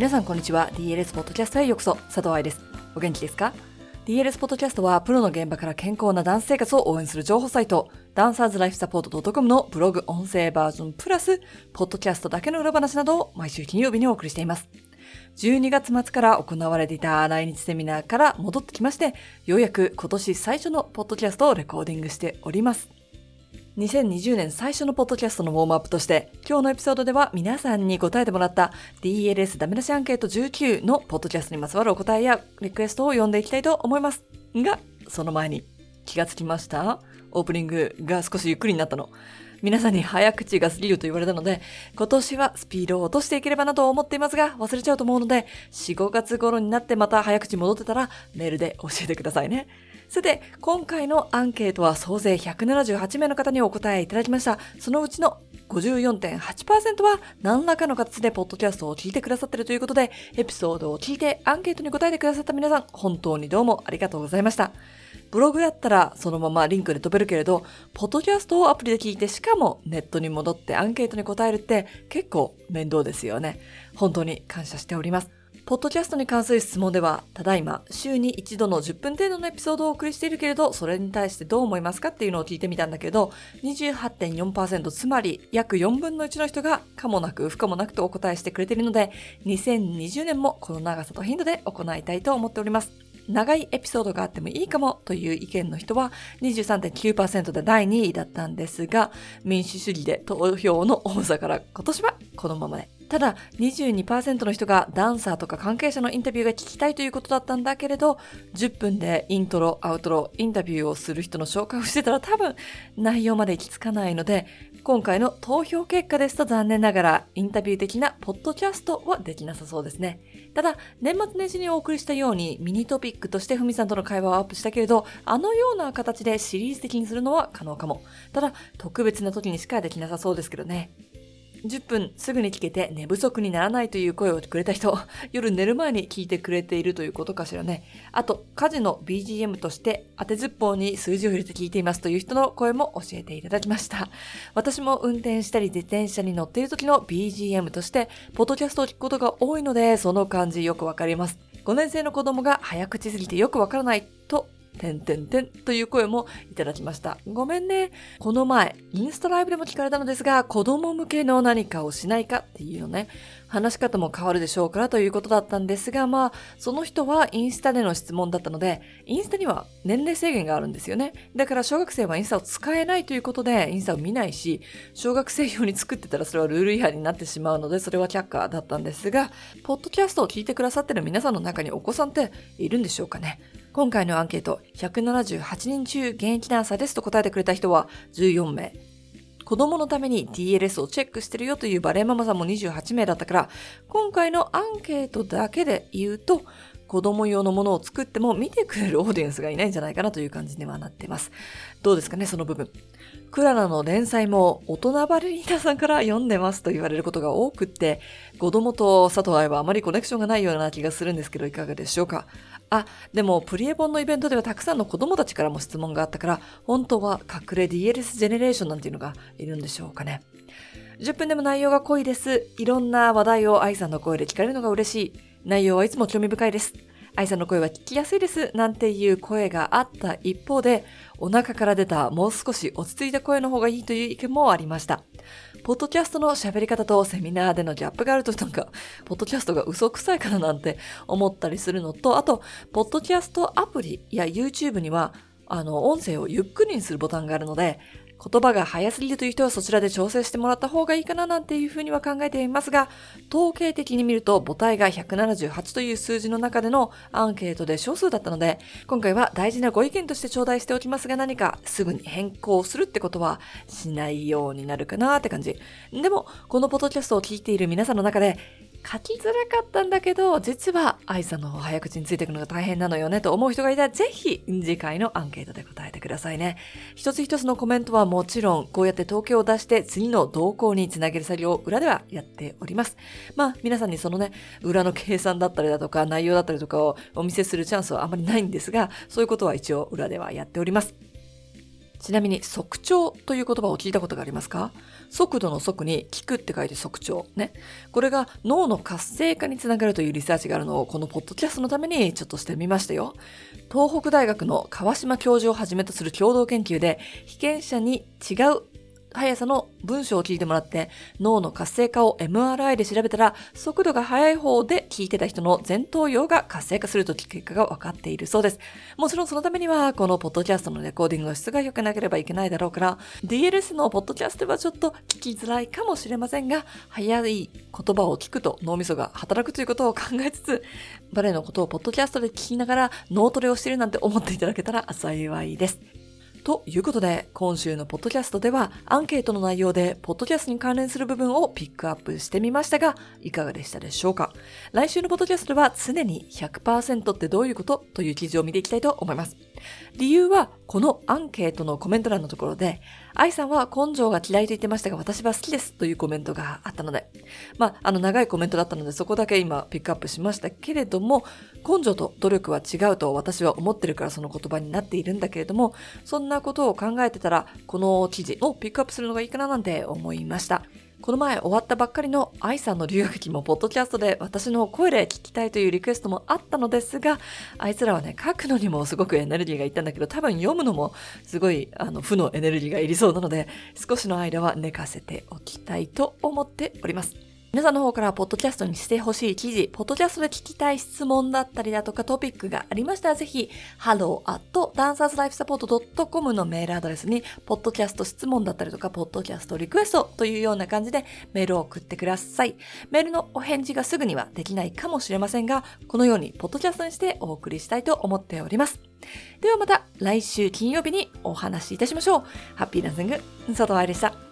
皆さんこんにちは。 DLS ポッドキャストへようこそ。佐藤愛です。お元気ですか？ DLS ポッドキャストはプロの現場から健康なダンス生活を応援する情報サイト、ダンサーズライフサポート .com のブログ音声バージョンプラスポッドキャストだけの裏話などを毎週金曜日にお送りしています。12月末から行われていた来日セミナーから戻ってきまして、ようやく今年最初のポッドキャストをレコーディングしております。2020年最初のポッドキャストのウォームアップとして、今日のエピソードでは皆さんに答えてもらった DLS ダメ出しアンケート19のポッドキャストにまつわるお答えやリクエストを読んでいきたいと思いますが、その前に気がつきました？オープニングが少しゆっくりになったの。皆さんに早口が過ぎると言われたので、今年はスピードを落としていければなと思っていますが、忘れちゃうと思うので、4、5月頃になってまた早口戻ってたらメールで教えてくださいね。さて、今回のアンケートは総勢178名の方にお答えいただきました。そのうちの 54.8% は何らかの形でポッドキャストを聞いてくださっているということで、エピソードを聞いてアンケートに答えてくださった皆さん、本当にどうもありがとうございました。ブログだったらそのままリンクで飛べるけれど、ポッドキャストをアプリで聞いて、しかもネットに戻ってアンケートに答えるって結構面倒ですよね。本当に感謝しております。ポッドキャストに関する質問では、ただいま週に一度の10分程度のエピソードをお送りしているけれど、それに対してどう思いますかっていうのを聞いてみたんだけど、28.4%、つまり約4分の1の人が可もなく不可もなくとお答えしてくれているので、2020年もこの長さと頻度で行いたいと思っております。長いエピソードがあってもいいかもという意見の人は 23.9% で第2位だったんですが、民主主義で投票の多さから今年はこのままで。ただ 22% の人がダンサーとか関係者のインタビューが聞きたいということだったんだけれど、10分でイントロ、アウトロ、インタビューをする人の紹介をしてたら多分内容まで行き着かないので、今回の投票結果ですと残念ながらインタビュー的なポッドキャストはできなさそうですね。ただ年末年始にお送りしたようにミニトピックとしてふみさんとの会話をアップしたけれど、あのような形でシリーズ的にするのは可能かも。ただ特別な時にしかできなさそうですけどね。10分すぐに聞けて寝不足にならないという声をくれた人、夜寝る前に聞いてくれているということかしらね。あと家事の BGM として当てずっぽうに数字を入れて聞いていますという人の声も教えていただきました。私も運転したり自転車に乗っている時の BGM としてポッドキャストを聞くことが多いので、その感じよくわかります。5年生の子供が早口すぎてよくわからないとという声もいただきました。ごめんね。この前インスタライブでも聞かれたのですが、子供向けの何かをしないかっていうのね、話し方も変わるでしょうからということだったんですが、その人はインスタでの質問だったので、インスタには年齢制限があるんですよね。だから小学生はインスタを使えないということでインスタを見ないし、小学生用に作ってたらそれはルール違反になってしまうので、それは却下だったんですが、ポッドキャストを聞いてくださっている皆さんの中にお子さんっているんでしょうかね。今回のアンケート、178人中現役ダンサーですと答えてくれた人は14名。子供のために DLS をチェックしてるよというバレーママさんも28名だったから、今回のアンケートだけで言うと、子供用のものを作っても見てくれるオーディエンスがいないんじゃないかなという感じにはなっています。どうですかね、その部分。クララの連載も大人バレリーナさんから読んでますと言われることが多くって、子供と佐藤愛はあまりコネクションがないような気がするんですけど、いかがでしょうか。でもプリエボンのイベントではたくさんの子供たちからも質問があったから、本当は隠れ DLS ジェネレーションなんていうのがいるんでしょうかね。10分でも内容が濃いです。いろんな話題を愛さんの声で聞かれるのが嬉しい。内容はいつも興味深いです。愛さんの声は聞きやすいです。なんていう声があった一方で、お腹から出たもう少し落ち着いた声の方がいいという意見もありました。ポッドキャストの喋り方とセミナーでのギャップがあると、なんかポッドキャストが嘘くさいかななんて思ったりするのと、あとポッドキャストアプリや YouTube には音声をゆっくりにするボタンがあるので、言葉が早すぎるという人はそちらで調整してもらった方がいいかななんていうふうには考えていますが、統計的に見ると母体が178という数字の中でのアンケートで少数だったので、今回は大事なご意見として頂戴しておきますが、何かすぐに変更するってことはしないようになるかなって感じ。でもこのポッドキャストを聞いている皆さんの中で、書きづらかったんだけど、実は愛さんの早口についていくのが大変なのよねと思う人がいたら、ぜひ次回のアンケートで答えてくださいね。一つ一つのコメントはもちろん、こうやって統計を出して次の動向につなげる作業を裏ではやっております。皆さんにそのね、裏の計算だったりだとか内容だったりとかをお見せするチャンスはあまりないんですが、そういうことは一応裏ではやっております。 ちなみに速聴という言葉を聞いたことがありますか？速度の速に聞くって書いて速聴ね。これが脳の活性化につながるというリサーチがあるのをこのポッドキャストのためにちょっとしてみましたよ。東北大学の川島教授をはじめとする共同研究で被験者に違う速さの文章を聞いてもらって脳の活性化を MRI で調べたら速度が速い方で聞いてた人の前頭葉が活性化するという結果が分かっているそうです。もちろんそのためにはこのポッドキャストのレコーディングの質が良くなければいけないだろうから DLS のポッドキャストではちょっと聞きづらいかもしれませんが、速い言葉を聞くと脳みそが働くということを考えつつバレエのことをポッドキャストで聞きながら脳トレをしているなんて思っていただけたら幸いです。ということで、今週のポッドキャストではアンケートの内容でポッドキャストに関連する部分をピックアップしてみましたが、いかがでしたでしょうか？来週のポッドキャストでは常に 100% ってどういうことという記事を見ていきたいと思います。理由はこのアンケートのコメント欄のところで、愛さんは根性が嫌いと言ってましたが私は好きですというコメントがあったので、長いコメントだったのでそこだけ今ピックアップしましたけれども、根性と努力は違うと私は思ってるからその言葉になっているんだけれども、そんなことを考えてたらこの記事をピックアップするのがいいかななんて思いました。この前終わったばっかりの愛さんの留学期もポッドキャストで私の声で聞きたいというリクエストもあったのですが、あいつらはね、書くのにもすごくエネルギーがいったんだけど、多分読むのもすごい負のエネルギーがいりそうなので、少しの間は寝かせておきたいと思っております。皆さんの方からポッドキャストにしてほしい記事、ポッドキャストで聞きたい質問だったりだとかトピックがありましたら、ぜひ hello@dancerslifesupport.com のメールアドレスにポッドキャスト質問だったりとかポッドキャストリクエストというような感じでメールを送ってください。メールのお返事がすぐにはできないかもしれませんが、このようにポッドキャストにしてお送りしたいと思っております。ではまた来週金曜日にお話しいたしましょう。ハッピーランシング、佐藤愛でした。